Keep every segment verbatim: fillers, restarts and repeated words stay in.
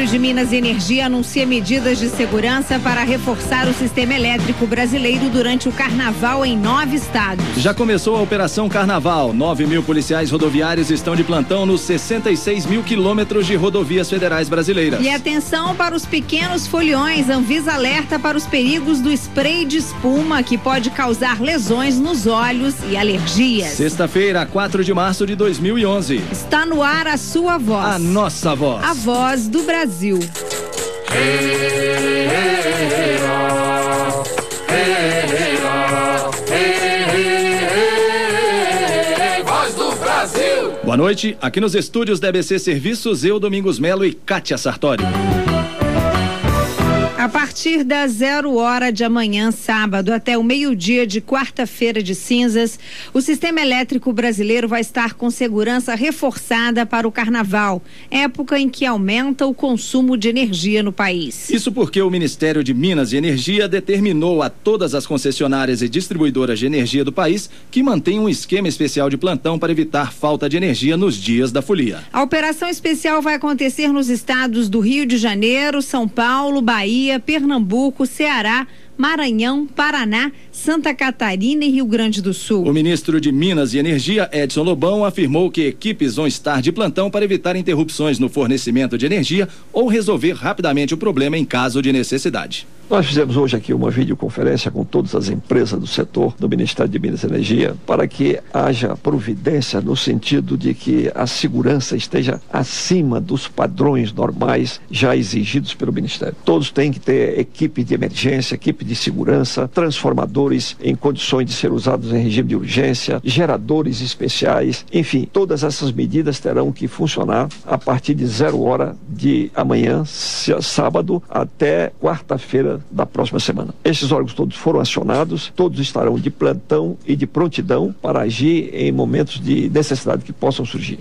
Ministério de Minas e Energia anuncia medidas de segurança para reforçar o sistema elétrico brasileiro durante o carnaval em nove estados. Já começou a Operação Carnaval. Nove mil policiais rodoviários estão de plantão nos sessenta e seis mil quilômetros de rodovias federais brasileiras. E atenção para os pequenos foliões. Anvisa alerta para os perigos do spray de espuma, que pode causar lesões nos olhos e alergias. Sexta-feira, quatro de março de dois mil e onze. Está no ar a sua voz. A nossa voz. A voz do Brasil. Voz do Brasil. Boa noite, aqui nos estúdios da A B C Serviços, eu, Domingos Melo e Kátia Sartori. A partir das zero hora de amanhã, sábado, até o meio-dia de quarta-feira de cinzas, o sistema elétrico brasileiro vai estar com segurança reforçada para o carnaval, época em que aumenta o consumo de energia no país. Isso porque o Ministério de Minas e Energia determinou a todas as concessionárias e distribuidoras de energia do país que mantenham um esquema especial de plantão para evitar falta de energia nos dias da folia. A operação especial vai acontecer nos estados do Rio de Janeiro, São Paulo, Bahia, Pernambuco, Ceará, Maranhão, Paraná, Santa Catarina e Rio Grande do Sul. O ministro de Minas e Energia, Edson Lobão, afirmou que equipes vão estar de plantão para evitar interrupções no fornecimento de energia ou resolver rapidamente o problema em caso de necessidade. Nós fizemos hoje aqui uma videoconferência com todas as empresas do setor do Ministério de Minas e Energia para que haja providência no sentido de que a segurança esteja acima dos padrões normais já exigidos pelo Ministério. Todos têm que ter equipe de emergência, equipe de segurança, transformadores em condições de ser usados em regime de urgência, geradores especiais, enfim, todas essas medidas terão que funcionar a partir de zero hora de amanhã, sábado, até quarta-feira da próxima semana. Esses órgãos todos foram acionados, todos estarão de plantão e de prontidão para agir em momentos de necessidade que possam surgir.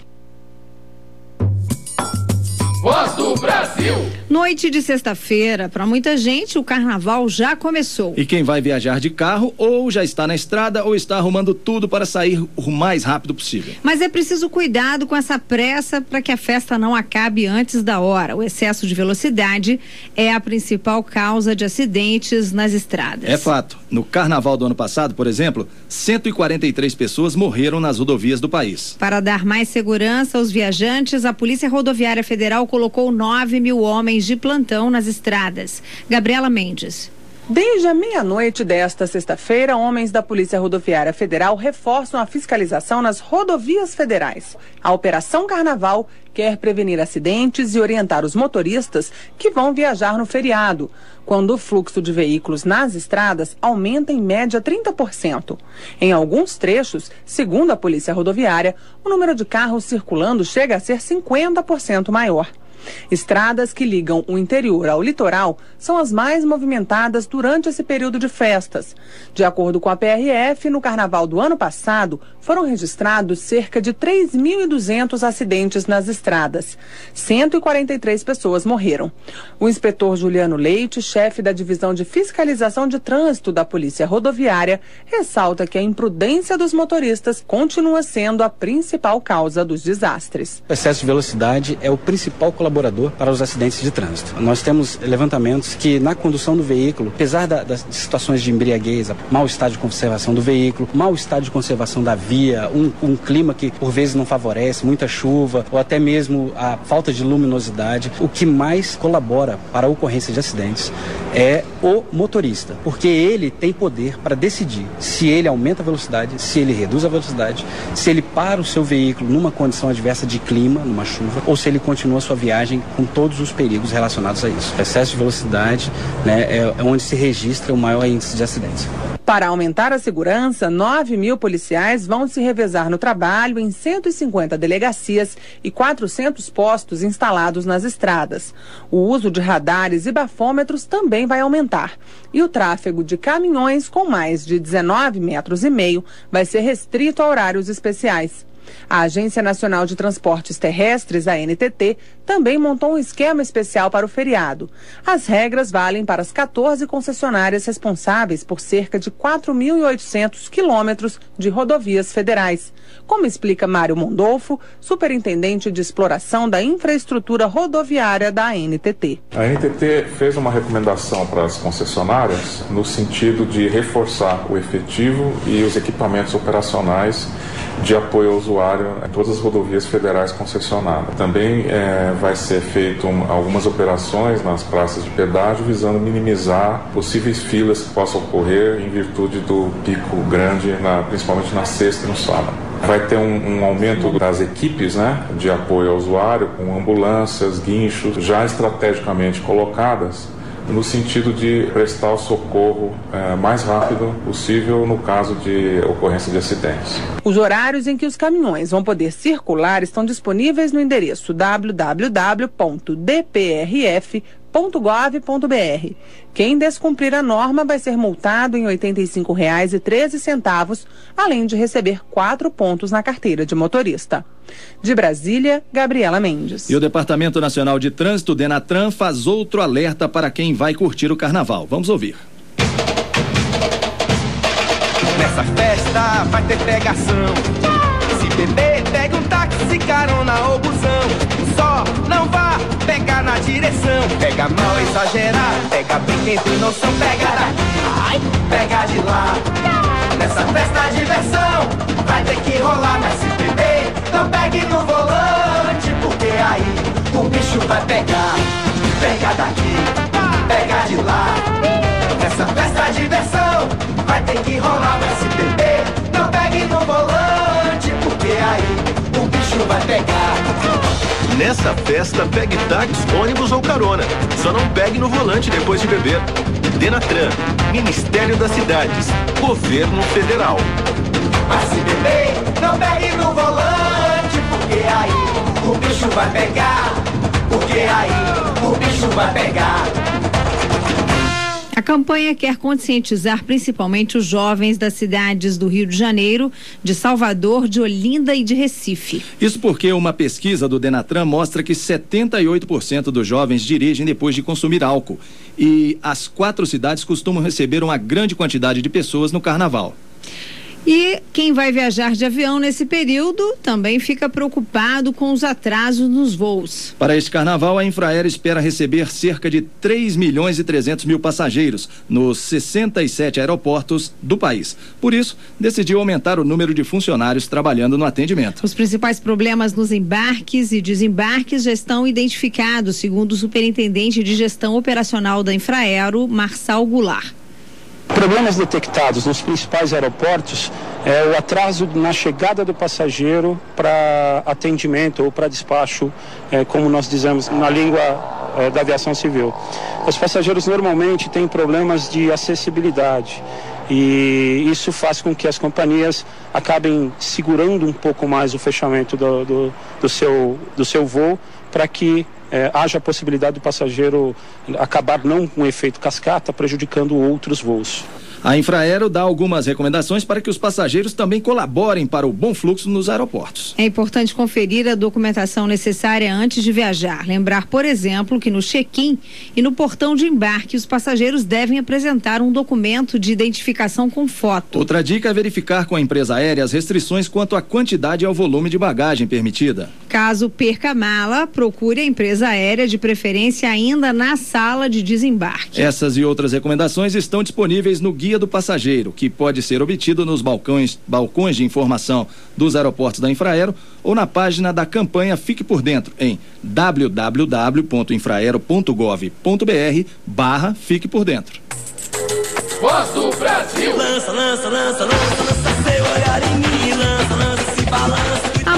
Voz do Brasil. Noite de sexta-feira, para muita gente o carnaval já começou. E quem vai viajar de carro ou já está na estrada ou está arrumando tudo para sair o mais rápido possível. Mas é preciso cuidado com essa pressa para que a festa não acabe antes da hora. O excesso de velocidade é a principal causa de acidentes nas estradas. É fato. No carnaval do ano passado, por exemplo, cento e quarenta e três pessoas morreram nas rodovias do país. Para dar mais segurança aos viajantes, a Polícia Rodoviária Federal colocou nove mil homens de plantão nas estradas. Gabriela Mendes. Desde a meia-noite desta sexta-feira, homens da Polícia Rodoviária Federal reforçam a fiscalização nas rodovias federais. A Operação Carnaval quer prevenir acidentes e orientar os motoristas que vão viajar no feriado, quando o fluxo de veículos nas estradas aumenta em média trinta por cento. Em alguns trechos, segundo a Polícia Rodoviária, o número de carros circulando chega a ser cinquenta por cento maior. Estradas que ligam o interior ao litoral são as mais movimentadas durante esse período de festas. De acordo com a P R F, no carnaval do ano passado, foram registrados cerca de três mil e duzentos acidentes nas estradas. cento e quarenta e três pessoas morreram. O inspetor Juliano Leite, chefe da Divisão de Fiscalização de Trânsito da Polícia Rodoviária, ressalta que a imprudência dos motoristas continua sendo a principal causa dos desastres. O excesso de velocidade é o principal colaborador para os acidentes de trânsito. Nós temos levantamentos que na condução do veículo, apesar da, das situações de embriaguez, mau estado de conservação do veículo, mau estado de conservação da via, um, um clima que por vezes não favorece, muita chuva ou até mesmo a falta de luminosidade, o que mais colabora para a ocorrência de acidentes é o motorista, porque ele tem poder para decidir se ele aumenta a velocidade, se ele reduz a velocidade, se ele para o seu veículo numa condição adversa de clima, numa chuva, ou se ele continua a sua viagem com todos os perigos relacionados a isso. O excesso de velocidade, né, é, é onde se registra o maior índice de acidentes. Para aumentar a segurança, nove mil policiais vão se revezar no trabalho em cento e cinquenta delegacias e quatrocentos postos instalados nas estradas. O uso de radares e bafômetros também vai aumentar. E o tráfego de caminhões com mais de dezenove metros e meio vai ser restrito a horários especiais. A Agência Nacional de Transportes Terrestres, a N T T, também montou um esquema especial para o feriado. As regras valem para as quatorze concessionárias responsáveis por cerca de quatro mil e oitocentos quilômetros de rodovias federais. Como explica Mário Mondolfo, superintendente de exploração da infraestrutura rodoviária da N T T. A N T T fez uma recomendação para as concessionárias no sentido de reforçar o efetivo e os equipamentos operacionais de apoio ao usuário em todas as rodovias federais concessionadas. Também é, vai ser feito um, algumas operações nas praças de pedágio visando minimizar possíveis filas que possam ocorrer em virtude do pico grande, na, principalmente na sexta e no sábado. Vai ter um, um aumento das equipes, né, de apoio ao usuário, com ambulâncias, guinchos, já estrategicamente colocadas, no sentido de prestar o socorro eh, mais rápido possível no caso de ocorrência de acidentes. Os horários em que os caminhões vão poder circular estão disponíveis no endereço w w w ponto d p r f ponto gov ponto b r. Quem descumprir a norma vai ser multado em oitenta e cinco reais e treze centavos, além de receber quatro pontos na carteira de motorista. De Brasília, Gabriela Mendes. E o Departamento Nacional de Trânsito, Denatran, faz outro alerta para quem vai curtir o carnaval. Vamos ouvir. Nessa festa vai ter pegação. Se beber, pega um táxi, carona ou busão. Só não vá pegar na direção. Pega mal, exagerar. Pega bem quem tem noção. Pega daqui, pega de lá. Nessa festa diversão vai ter que rolar. Mas se beber, não pegue no volante, porque aí o bicho vai pegar. Pega daqui, pega de lá. Nessa festa diversão vai ter que rolar. Mas se beber, não pegue no volante, porque aí o bicho vai pegar. Nessa festa, pegue táxi, ônibus ou carona. Só não pegue no volante depois de beber. Denatran, Ministério das Cidades, Governo Federal. Mas se beber, não pegue no volante, porque aí o bicho vai pegar. Porque aí o bicho vai pegar. A campanha quer conscientizar principalmente os jovens das cidades do Rio de Janeiro, de Salvador, de Olinda e de Recife. Isso porque uma pesquisa do Denatran mostra que setenta e oito por cento dos jovens dirigem depois de consumir álcool. E as quatro cidades costumam receber uma grande quantidade de pessoas no carnaval. E quem vai viajar de avião nesse período também fica preocupado com os atrasos nos voos. Para este carnaval, a Infraero espera receber cerca de três milhões e trezentos mil passageiros nos sessenta e sete aeroportos do país. Por isso, decidiu aumentar o número de funcionários trabalhando no atendimento. Os principais problemas nos embarques e desembarques já estão identificados, segundo o superintendente de gestão operacional da Infraero, Marçal Goulart. Problemas detectados nos principais aeroportos é o atraso na chegada do passageiro para atendimento ou para despacho, é, como nós dizemos na língua é, da aviação civil. Os passageiros normalmente têm problemas de acessibilidade e isso faz com que as companhias acabem segurando um pouco mais o fechamento do, do, do, seu, do seu voo para que É, haja a possibilidade do passageiro acabar não com efeito cascata, prejudicando outros voos. A Infraero dá algumas recomendações para que os passageiros também colaborem para o bom fluxo nos aeroportos. É importante conferir a documentação necessária antes de viajar. Lembrar, por exemplo, que no check-in e no portão de embarque os passageiros devem apresentar um documento de identificação com foto. Outra dica é verificar com a empresa aérea as restrições quanto à quantidade e ao volume de bagagem permitida. Caso perca a mala, procure a empresa aérea, de preferência ainda na sala de desembarque. Essas e outras recomendações estão disponíveis no Guia do Passageiro, que pode ser obtido nos balcões, balcões de informação dos aeroportos da Infraero ou na página da campanha Fique por Dentro em w w w ponto infraero ponto gov ponto b r barra Fique por Dentro. Voz do Brasil. Lança, lança, lança, lança, lança seu olhar em mim, lança, lança, se balança. A moda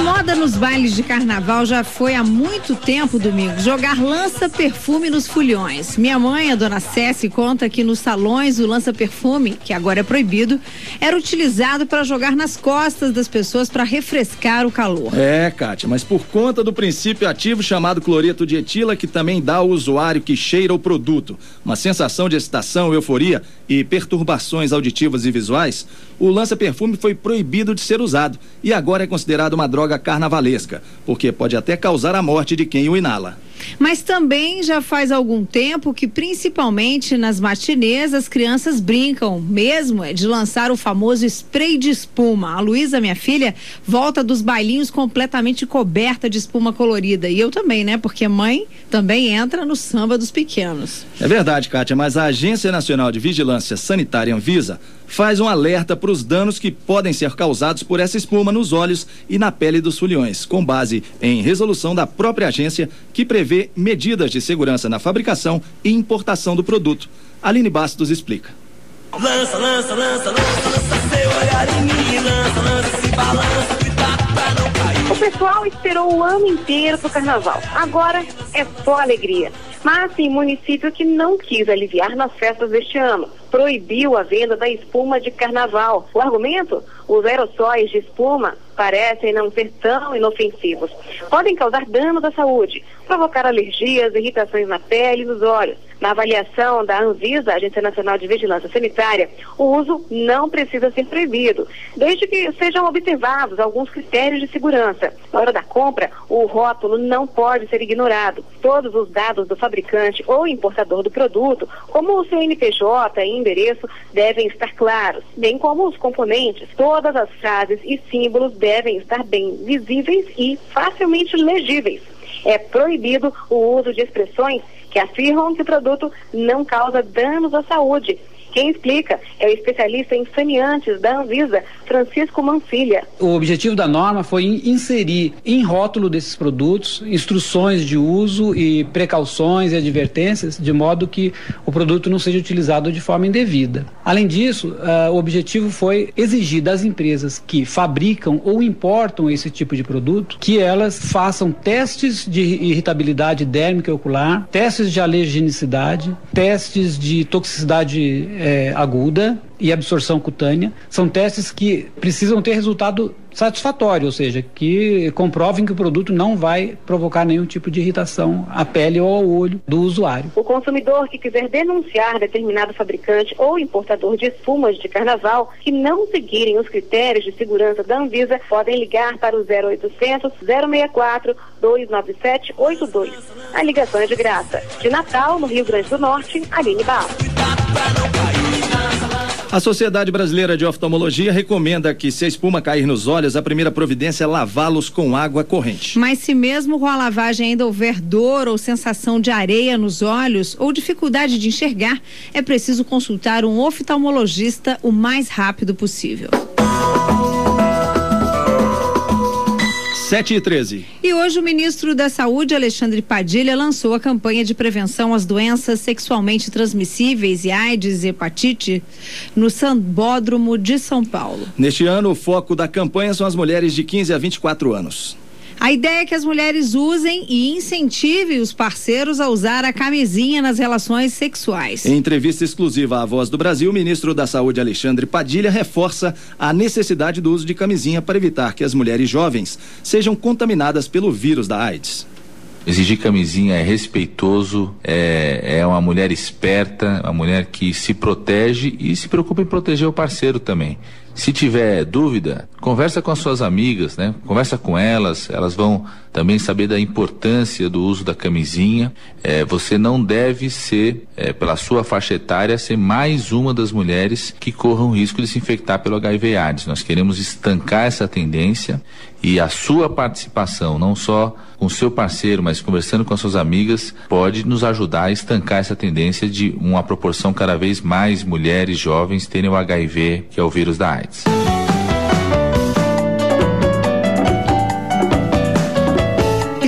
nos bailes de carnaval já foi há muito tempo, Domingos, jogar lança-perfume nos foliões. Minha mãe, a dona Céci, conta que nos salões o lança-perfume, que agora é proibido, era utilizado para jogar nas costas das pessoas para refrescar o calor. É, Kátia, mas por conta do princípio ativo chamado cloreto de etila, que também dá ao usuário que cheira o produto uma sensação de excitação, euforia e perturbações auditivas e visuais, o lança-perfume foi proibido de ser usado e agora é considerado uma droga carnavalesca, porque pode até causar a morte de quem o inala. Mas também já faz algum tempo que, principalmente nas matinês, as crianças brincam mesmo é de lançar o famoso spray de espuma. A Luísa, minha filha, volta dos bailinhos completamente coberta de espuma colorida. E eu também, né? Porque mãe também entra no samba dos pequenos. É verdade, Kátia, mas a Agência Nacional de Vigilância Sanitária, Anvisa, faz um alerta para os danos que podem ser causados por essa espuma nos olhos e na pele dos foliões, com base em resolução da própria agência que prevê medidas de segurança na fabricação e importação do produto. Aline Bastos explica. Lança, lança, lança, lança, lança seu olhar em mim, lança, lança, se balança, cuidado pra não cair. O pessoal esperou o ano inteiro pro carnaval. Agora é só alegria. Mas tem município que não quis aliviar nas festas deste ano. Proibiu a venda da espuma de carnaval. O argumento? Os aerossóis de espuma parecem não ser tão inofensivos. Podem causar danos à saúde, provocar alergias, irritações na pele e nos olhos. Na avaliação da Anvisa, Agência Nacional de Vigilância Sanitária, o uso não precisa ser proibido, desde que sejam observados alguns critérios de segurança. Na hora da compra, o rótulo não pode ser ignorado. Todos os dados do fabricante ou importador do produto, como o C N P J e endereço, devem estar claros, bem como os componentes. Todas as frases e símbolos devem estar bem visíveis e facilmente legíveis. É proibido o uso de expressões que afirmam que o produto não causa danos à saúde. Quem explica é o especialista em saneantes da Anvisa, Francisco Mancilha. O objetivo da norma foi inserir em rótulo desses produtos instruções de uso e precauções e advertências, de modo que o produto não seja utilizado de forma indevida. Além disso, uh, o objetivo foi exigir das empresas que fabricam ou importam esse tipo de produto que elas façam testes de irritabilidade dérmica e ocular, testes de alergenicidade, testes de toxicidade É, aguda e absorção cutânea. São testes que precisam ter resultado satisfatório, ou seja, que comprovem que o produto não vai provocar nenhum tipo de irritação à pele ou ao olho do usuário. O consumidor que quiser denunciar determinado fabricante ou importador de espumas de carnaval que não seguirem os critérios de segurança da Anvisa, podem ligar para o zero oitocentos, zero seis quatro, dois nove sete oito dois. A ligação é de graça. De Natal, no Rio Grande do Norte, Aline Bastos. A Sociedade Brasileira de Oftalmologia recomenda que, se a espuma cair nos olhos, a primeira providência é lavá-los com água corrente. Mas se mesmo com a lavagem ainda houver dor ou sensação de areia nos olhos ou dificuldade de enxergar, é preciso consultar um oftalmologista o mais rápido possível. sete e treze. E hoje o ministro da Saúde, Alexandre Padilha, lançou a campanha de prevenção às doenças sexualmente transmissíveis e AIDS e hepatite no Sambódromo de São Paulo. Neste ano, o foco da campanha são as mulheres de quinze a vinte e quatro anos. A ideia é que as mulheres usem e incentivem os parceiros a usar a camisinha nas relações sexuais. Em entrevista exclusiva à Voz do Brasil, o ministro da Saúde, Alexandre Padilha, reforça a necessidade do uso de camisinha para evitar que as mulheres jovens sejam contaminadas pelo vírus da AIDS. Exigir camisinha é respeitoso, é, é uma mulher esperta, uma mulher que se protege e se preocupa em proteger o parceiro também. Se tiver dúvida, conversa com as suas amigas, né? Conversa com elas, elas vão também saber da importância do uso da camisinha. É, você não deve ser, é, pela sua faixa etária, ser mais uma das mulheres que corram o risco de se infectar pelo H I V AIDS. Nós queremos estancar essa tendência e a sua participação, não só com o seu parceiro, mas conversando com as suas amigas, pode nos ajudar a estancar essa tendência de uma proporção cada vez mais mulheres jovens terem o H I V, que é o vírus da AIDS.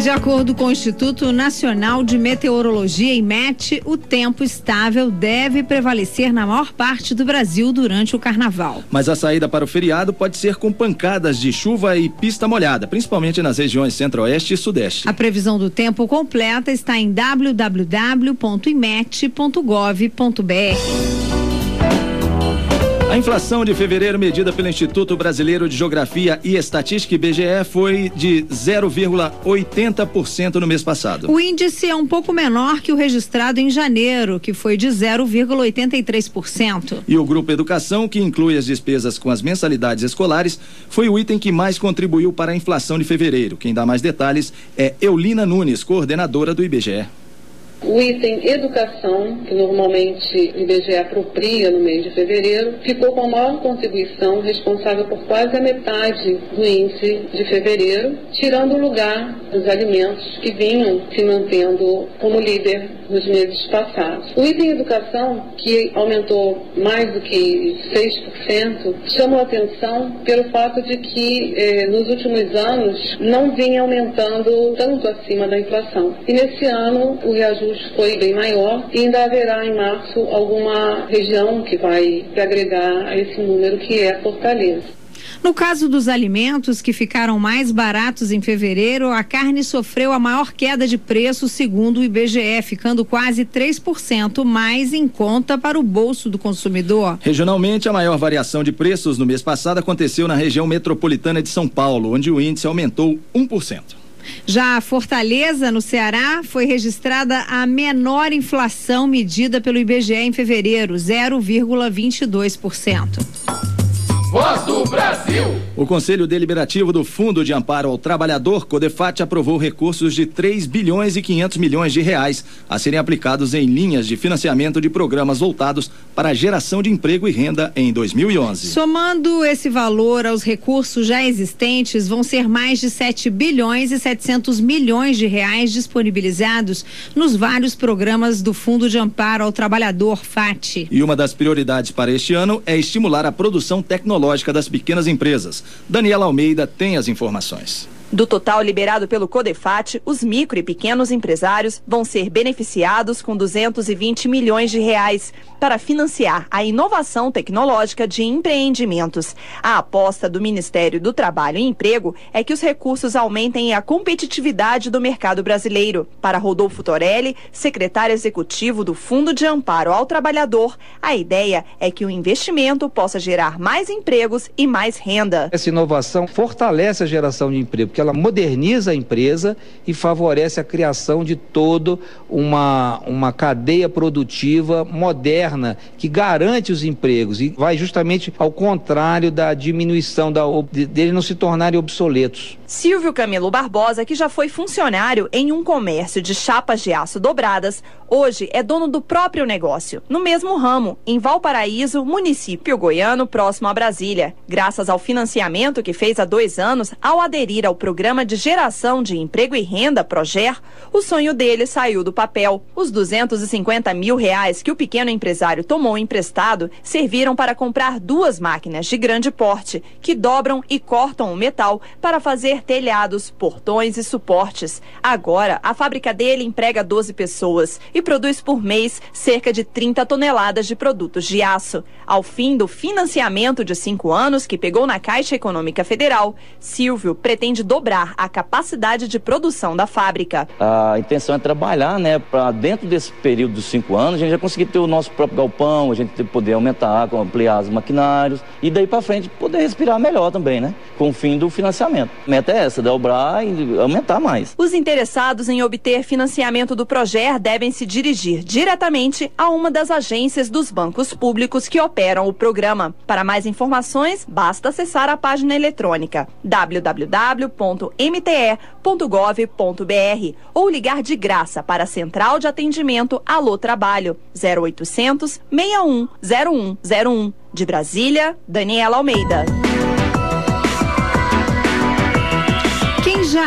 de acordo com o Instituto Nacional de Meteorologia, IMET, o tempo estável deve prevalecer na maior parte do Brasil durante o carnaval. Mas a saída para o feriado pode ser com pancadas de chuva e pista molhada, principalmente nas regiões centro-oeste e sudeste. A previsão do tempo completa está em w w w ponto imet ponto gov ponto b r. A inflação de fevereiro, medida pelo Instituto Brasileiro de Geografia e Estatística, I B G E, foi de zero vírgula oitenta por cento no mês passado. O índice é um pouco menor que o registrado em janeiro, que foi de zero vírgula oitenta e três por cento. E o Grupo Educação, que inclui as despesas com as mensalidades escolares, foi o item que mais contribuiu para a inflação de fevereiro. Quem dá mais detalhes é Eulina Nunes, coordenadora do I B G E. O item educação, que normalmente o I B G E apropria no mês de fevereiro, ficou com a maior contribuição, responsável por quase a metade do índice de fevereiro, tirando o lugar dos alimentos que vinham se mantendo como líder nos meses passados. O item educação, que aumentou mais do que seis por cento, chamou a atenção pelo fato de que eh, nos últimos anos não vinha aumentando tanto acima da inflação. E nesse ano o reajuste foi bem maior e ainda haverá em março alguma região que vai agregar a esse número, que é Fortaleza. No caso dos alimentos que ficaram mais baratos em fevereiro, a carne sofreu a maior queda de preço, segundo o I B G E, ficando quase três por cento mais em conta para o bolso do consumidor. Regionalmente, a maior variação de preços no mês passado aconteceu na região metropolitana de São Paulo, onde o índice aumentou um por cento. Já a Fortaleza, no Ceará, foi registrada a menor inflação medida pelo I B G E em fevereiro, zero vírgula vinte e dois por cento. Voz do Brasil. O Conselho Deliberativo do Fundo de Amparo ao Trabalhador, CODEFAT, aprovou recursos de três bilhões e quinhentos milhões de reais a serem aplicados em linhas de financiamento de programas voltados para a geração de emprego e renda em dois mil e onze. Somando esse valor aos recursos já existentes, vão ser mais de sete bilhões e setecentos milhões de reais disponibilizados nos vários programas do Fundo de Amparo ao Trabalhador, F A T. E uma das prioridades para este ano é estimular a produção tecnológica das pequenas empresas. Daniela Almeida tem as informações. Do total liberado pelo CODEFAT, os micro e pequenos empresários vão ser beneficiados com duzentos e vinte milhões de reais para financiar a inovação tecnológica de empreendimentos. A aposta do Ministério do Trabalho e Emprego é que os recursos aumentem a competitividade do mercado brasileiro. Para Rodolfo Torelli, secretário executivo do Fundo de Amparo ao Trabalhador, a ideia é que o investimento possa gerar mais empregos e mais renda. Essa inovação fortalece a geração de emprego, porque ela moderniza a empresa e favorece a criação de toda uma, uma cadeia produtiva moderna que garante os empregos e vai justamente ao contrário da diminuição, da, de, deles não se tornarem obsoletos. Silvio Camilo Barbosa, que já foi funcionário em um comércio de chapas de aço dobradas, hoje é dono do próprio negócio, no mesmo ramo, em Valparaíso, município goiano, próximo a Brasília. Graças ao financiamento que fez há dois anos, ao aderir ao Programa de Geração de Emprego e Renda, PROGER, o sonho dele saiu do papel. Os duzentos e cinquenta mil reais que o pequeno empresário tomou emprestado serviram para comprar duas máquinas de grande porte, que dobram e cortam o metal para fazer telhados, portões e suportes. Agora, a fábrica dele emprega doze pessoas e produz por mês cerca de trinta toneladas de produtos de aço. Ao fim do financiamento de cinco anos que pegou na Caixa Econômica Federal, Silvio pretende dobrar a capacidade de produção da fábrica. A intenção é trabalhar, né, para dentro desse período dos cinco anos, a gente já conseguir ter o nosso próprio galpão, a gente poder aumentar, ampliar os maquinários e daí para frente poder respirar melhor também, né, com o fim do financiamento. A meta é essa, dobrar e aumentar mais. Os interessados em obter financiamento do PROGER devem se dirigir diretamente a uma das agências dos bancos públicos que operam o programa. Para mais informações, basta acessar a página eletrônica w w w ponto m t e ponto gov ponto b r ou ligar de graça para a Central de Atendimento Alô Trabalho zero oitocentos, sessenta e um, zero um zero um. De Brasília, Daniela Almeida. Quem já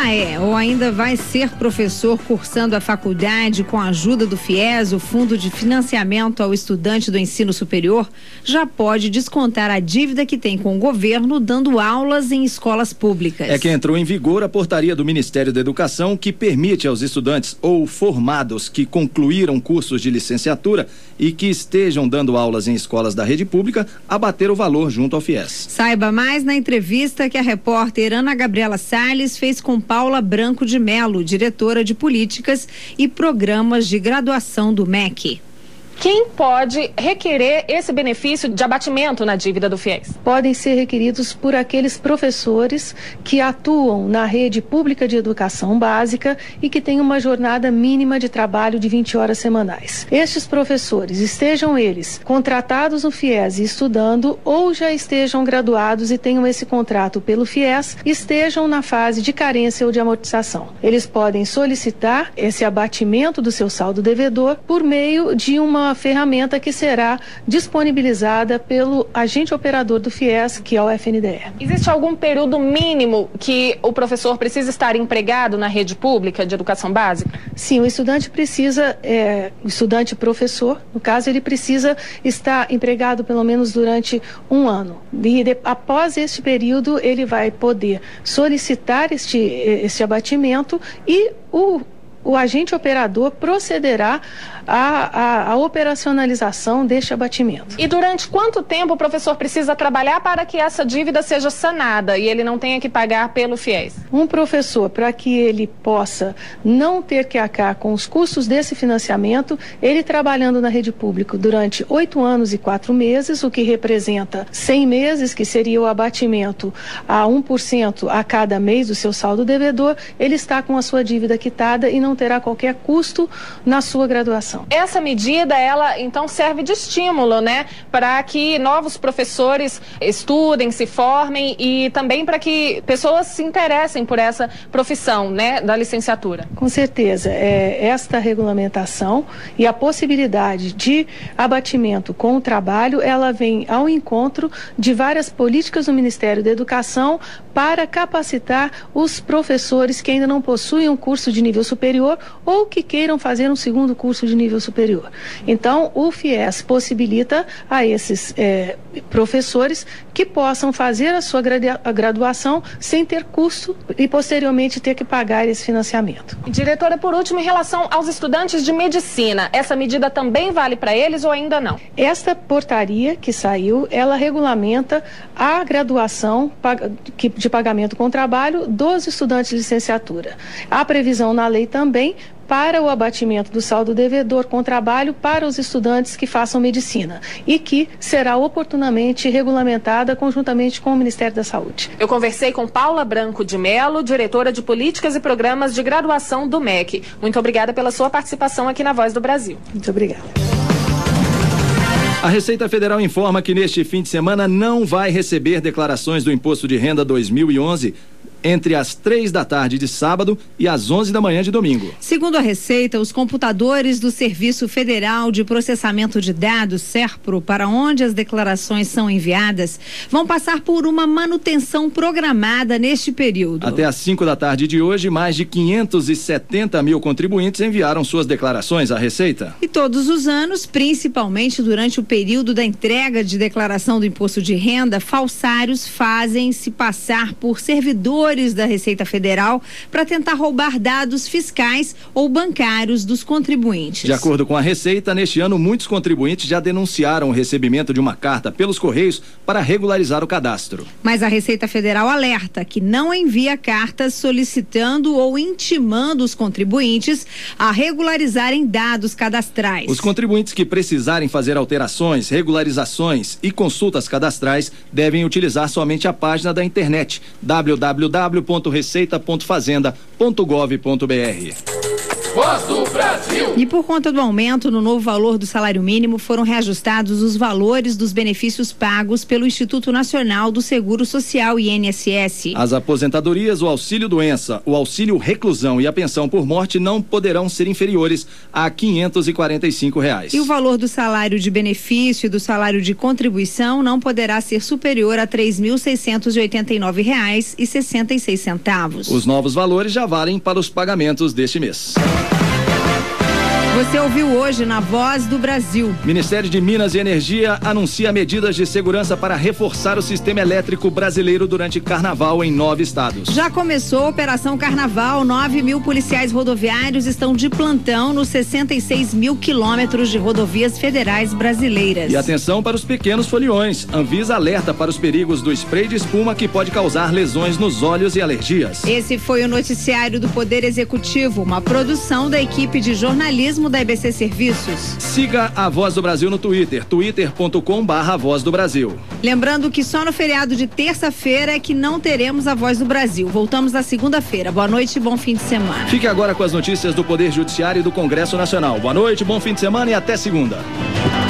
ainda é ou ainda vai ser professor cursando a faculdade com a ajuda do FIES, o Fundo de Financiamento ao Estudante do Ensino Superior, já pode descontar a dívida que tem com o governo dando aulas em escolas públicas. É que entrou em vigor a portaria do Ministério da Educação que permite aos estudantes ou formados que concluíram cursos de licenciatura e que estejam dando aulas em escolas da rede pública abater o valor junto ao FIES. Saiba mais na entrevista que a repórter Ana Gabriela Salles fez com Paula Branco de Melo, diretora de Políticas e Programas de Graduação do M E C. Quem pode requerer esse benefício de abatimento na dívida do FIES? Podem ser requeridos por aqueles professores que atuam na rede pública de educação básica e que têm uma jornada mínima de trabalho de vinte horas semanais. Estes professores, estejam eles contratados no FIES e estudando, ou já estejam graduados e tenham esse contrato pelo FIES, estejam na fase de carência ou de amortização. Eles podem solicitar esse abatimento do seu saldo devedor por meio de uma ferramenta que será disponibilizada pelo agente operador do FIES, que é o F N D E. Existe algum período mínimo que o professor precisa estar empregado na rede pública de educação básica? Sim, o estudante precisa, é, o estudante professor, no caso, ele precisa estar empregado pelo menos durante um ano. E de, após este período, ele vai poder solicitar este, este abatimento e o o agente operador procederá à, à, à operacionalização deste abatimento. E durante quanto tempo o professor precisa trabalhar para que essa dívida seja sanada e ele não tenha que pagar pelo FIES? Um professor, para que ele possa não ter que arcar com os custos desse financiamento, ele trabalhando na rede pública durante oito anos e quatro meses, o que representa cem meses, que seria o abatimento a um por cento a cada mês do seu saldo devedor, ele está com a sua dívida quitada e não terá qualquer custo na sua graduação. Essa medida, ela então serve de estímulo, né, para que novos professores estudem, se formem e também para que pessoas se interessem por essa profissão, né, da licenciatura. Com certeza, é, esta regulamentação e a possibilidade de abatimento com o trabalho, ela vem ao encontro de várias políticas do Ministério da Educação para capacitar os professores que ainda não possuem um curso de nível superior ou que queiram fazer um segundo curso de nível superior. Então, o FIES possibilita a esses é, professores que possam fazer a sua gradua- a graduação sem ter custo e posteriormente ter que pagar esse financiamento. Diretora, por último, em relação aos estudantes de medicina, essa medida também vale para eles ou ainda não? Esta portaria que saiu, ela regulamenta a graduação de pagamento com trabalho dos estudantes de licenciatura. Há previsão na lei também para o abatimento do saldo devedor com trabalho para os estudantes que façam medicina e que será oportunamente regulamentada conjuntamente com o Ministério da Saúde. Eu conversei com Paula Branco de Melo, diretora de Políticas e Programas de Graduação do M E C. Muito obrigada pela sua participação aqui na Voz do Brasil. Muito obrigada. A Receita Federal informa que neste fim de semana não vai receber declarações do Imposto de Renda dois mil e onze entre as três da tarde de sábado e as onze da manhã de domingo. Segundo a Receita, os computadores do Serviço Federal de Processamento de Dados, SERPRO, para onde as declarações são enviadas, vão passar por uma manutenção programada neste período. Até às cinco da tarde de hoje, mais de quinhentos e setenta mil contribuintes enviaram suas declarações à Receita. E todos os anos, principalmente durante o período da entrega de declaração do Imposto de Renda, falsários fazem-se passar por servidores da Receita Federal para tentar roubar dados fiscais ou bancários dos contribuintes. De acordo com a Receita, neste ano muitos contribuintes já denunciaram o recebimento de uma carta pelos Correios para regularizar o cadastro. Mas a Receita Federal alerta que não envia cartas solicitando ou intimando os contribuintes a regularizarem dados cadastrais. Os contribuintes que precisarem fazer alterações, regularizações e consultas cadastrais devem utilizar somente a página da internet w w w ponto receita ponto fazenda ponto gov ponto b r. Voz do Brasil. E por conta do aumento no novo valor do salário mínimo, foram reajustados os valores dos benefícios pagos pelo Instituto Nacional do Seguro Social, I N S S. As aposentadorias, o auxílio-doença, o auxílio-reclusão e a pensão por morte não poderão ser inferiores a quinhentos e quarenta e cinco reais. E o valor do salário de benefício e do salário de contribuição não poderá ser superior a três mil seiscentos e oitenta e nove reais e sessenta e seis centavos. Os novos valores já valem para os pagamentos deste mês. Você ouviu hoje na Voz do Brasil. Ministério de Minas e Energia anuncia medidas de segurança para reforçar o sistema elétrico brasileiro durante Carnaval em nove estados. Já começou a Operação Carnaval. Nove mil policiais rodoviários estão de plantão nos sessenta e seis mil quilômetros de rodovias federais brasileiras. E atenção para os pequenos foliões. Anvisa alerta para os perigos do spray de espuma que pode causar lesões nos olhos e alergias. Esse foi o noticiário do Poder Executivo, uma produção da equipe de jornalismo da I B C Serviços. Siga a Voz do Brasil no Twitter, twitter ponto com barra Voz do Brasil. Lembrando que só no feriado de terça-feira é que não teremos a Voz do Brasil. Voltamos na segunda-feira. Boa noite e bom fim de semana. Fique agora com as notícias do Poder Judiciário e do Congresso Nacional. Boa noite, bom fim de semana e até segunda.